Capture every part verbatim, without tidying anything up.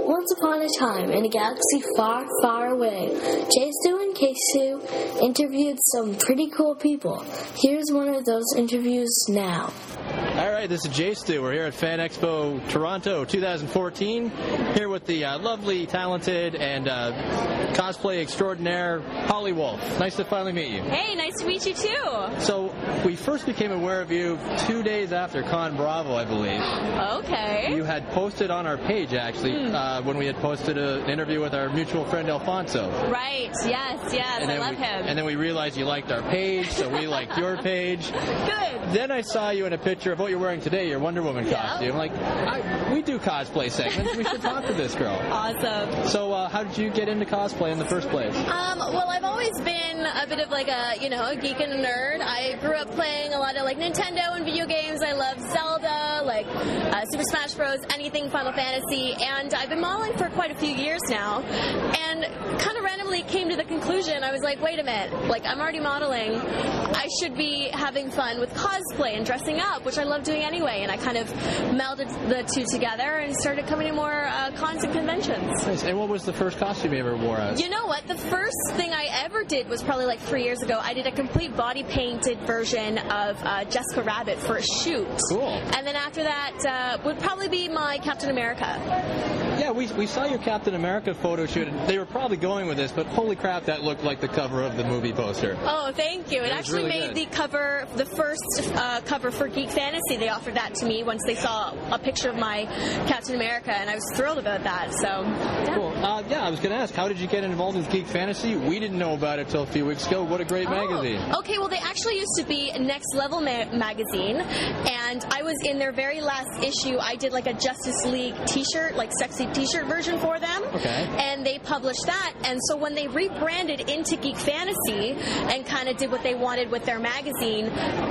Once upon a time, in a galaxy far, far away, J-Stu and K-Stu interviewed some pretty cool people. Here's one of those interviews now. All right, this is J-Stu. We're here at Fan Expo Toronto twenty fourteen, here with the uh, lovely, talented, and uh, cosplay extraordinaire Holly Wolf. Nice to finally meet you. Hey, nice to meet you too. So, we first became aware of you two days after Con Bravo, I believe. Okay. You had posted on our page, actually, mm. uh, when we had posted a, an interview with our mutual friend Alfonso. Right, yes, yes, and I love we, him. And then we realized you liked our page, so we liked your page. Good. Then I saw you in a picture of what you're wearing today, your Wonder Woman yeah. costume. I'm like, I, we do cosplay segments. We should talk to this girl. Awesome. So, uh, how did you get into cosplay in the first place? Um, well, I've always been a bit of like a, you know, a geek and a nerd. I grew up playing a lot of like Nintendo and video games. I love Zelda, like uh, Super Smash Bros, anything Final Fantasy, and I've been modeling for quite a few years now. And kind of randomly came to the conclusion, I was like, wait a minute, like I'm already modeling. I should be having fun with cosplay and dressing up, which I love doing anyway. And I kind of melded the two together and started coming to more uh, cons and conventions. Nice. And what was the first costume you ever wore as? You know what? The first thing I ever did was probably like three years ago. I did a complete body painted version of uh, Jessica Rabbit for a shoot. Cool. And then after that uh, would probably be my Captain America. Yeah, we we saw your Captain America photo shoot. And they were probably going with this, but holy crap, that looked like the cover of the movie poster. Oh, thank you. It, it actually really made good. the cover, the first uh, cover for Geek Fantasy. They offered that to me once they saw a picture of my Captain America, and I was thrilled about that. So, yeah. Cool. Uh, yeah, I was going to ask, how did you get involved with Geek Fantasy? We didn't know about it till a few weeks ago. What a great oh. magazine. Okay, well, they actually used to be Next Level ma- magazine, and I was in their very last issue. I did like a Justice League t-shirt, like sexy t-shirt version for them. Okay. And they published that, and so when they rebranded into Geek Fantasy and kind of did what they wanted with their magazine,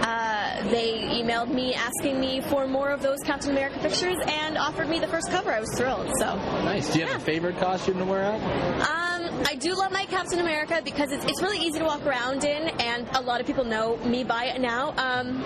uh, they emailed me asking me for more of those Captain America pictures and offered me the first cover. I was thrilled. So nice. Do you have yeah. a favorite costume to wear out? Um, I do love my Captain America because it's, it's really easy to walk around in, and a lot of people know me by it now. Um,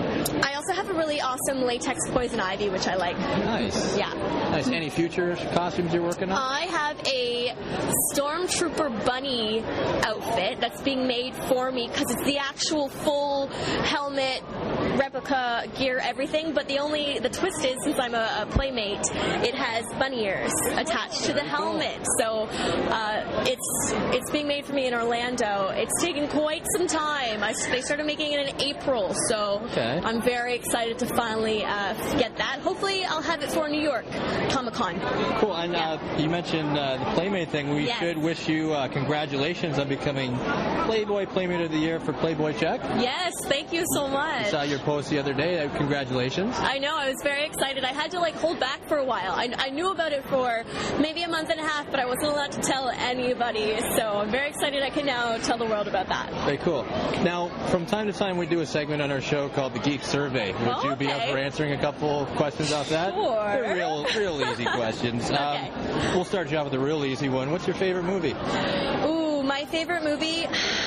I also have a really awesome latex Poison Ivy, which I like. Nice. Yeah. Nice. Any future costumes you're working on? I have a Stormtrooper bunny outfit that's being made for me because it's the actual full helmet, replica gear, everything. But the only the twist is, since I'm a, a playmate, it has bunny ears attached to the helmet. So uh, it's it's being made for me in Orlando. It's taken quite some time. I, they started making it in April, so okay. I'm very excited to finally uh, get that. Hopefully, I'll have it for New York Comic Con. Cool. And yeah. uh, you mentioned uh, the Playmate thing. We yes. should wish you uh, congratulations on becoming Playboy Playmate of the Year for Playboy Check. Yes, thank you so much. I saw your post the other day. Uh, congratulations. I know. I was very excited. I had to like hold back for a while. I, I knew about it for maybe a month and a half, but I wasn't allowed to tell anybody. So I'm very excited I can now tell the world about that. Very cool. Now, from time to time, we do a segment on our show called the Geek Survey. Would oh, you be okay. up for answering a couple questions off that? Sure. They're real, real easy questions. Okay. Um, we'll start you off with a real easy one. What's your favorite movie? Ooh, my favorite movie.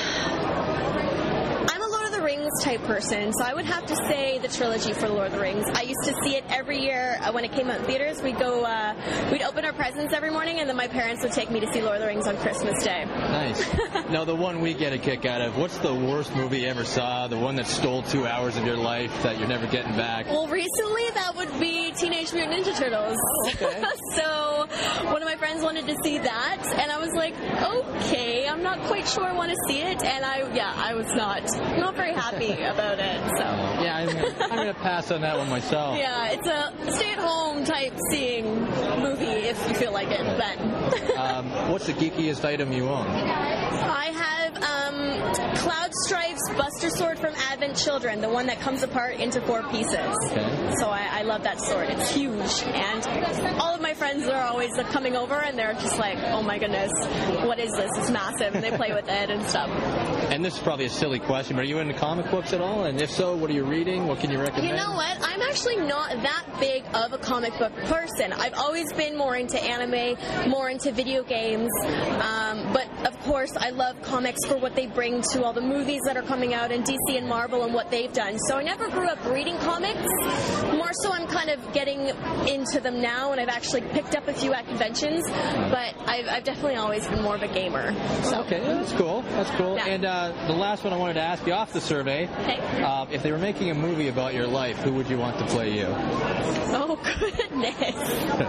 I'm a Lord of the Rings type person, so I would have to say the trilogy for Lord of the Rings. I used to see it every year uh, when it came out in theaters. We'd go, uh, we'd open our presents every morning, and then my parents would take me to see Lord of the Rings on Christmas Day. Nice. Now, the one we get a kick out of, what's the worst movie you ever saw? The one that stole two hours of your life that you're never getting back? Well, recently that would be Teenage Mutant Ninja Turtles. Oh, okay. So one of my friends wanted to see that, and I was like, okay, I'm not quite sure I want to see it, and I, yeah, I was not, not very happy about it. So yeah, I'm gonna, I'm gonna pass on that one myself. Yeah, it's a stay-at-home type seeing movie if you feel like it. Then. um, what's the geekiest item you own? I have um, Cloud Strife's Buster Sword from Advent Children, the one that comes apart into four pieces. Okay. So I, I love that sword. It's huge, and all of my friends are always uh, coming over, and they're just like, "Oh my goodness, what is this? It's massive!" And they play with it and stuff. And this is probably a silly question, but are you into comic books at all? And if so, what are you reading? What can you recommend? You know what? I'm actually not that big of a comic book person. I've always been more into anime, more into video games, um, but of course I love comics for what they bring to all the movies that are coming out, and D C and Marvel and what they've done. So I never grew up reading comics. More so I'm kind of getting into them now, and I've actually picked up a few at conventions, but I've, I've definitely always been more of a gamer. So. Okay, that's cool. That's cool. Yeah. And uh, the last one I wanted to ask you off the survey, Okay. uh, if they were making a movie about your life, who would you want to play you? Oh, goodness.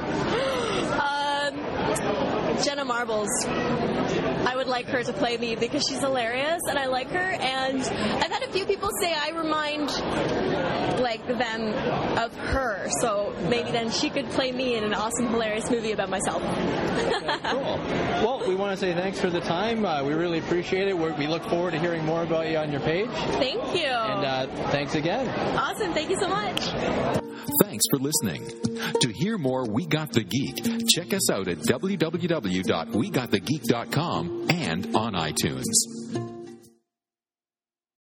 um, Jenna Marbles. I would like her to play me because she's hilarious and I like her, and I've had a few people say I remind like them of her, so maybe then she could play me in an awesome, hilarious movie about myself. Cool. Well, we want to say thanks for the time. Uh, we really appreciate it. We're, we look forward to hearing more about you on your page. Thank you. And uh, thanks again. Awesome. Thank you so much. Thanks for listening. To hear more We Got the Geek, check us out at w w w dot we got the geek dot com and on iTunes.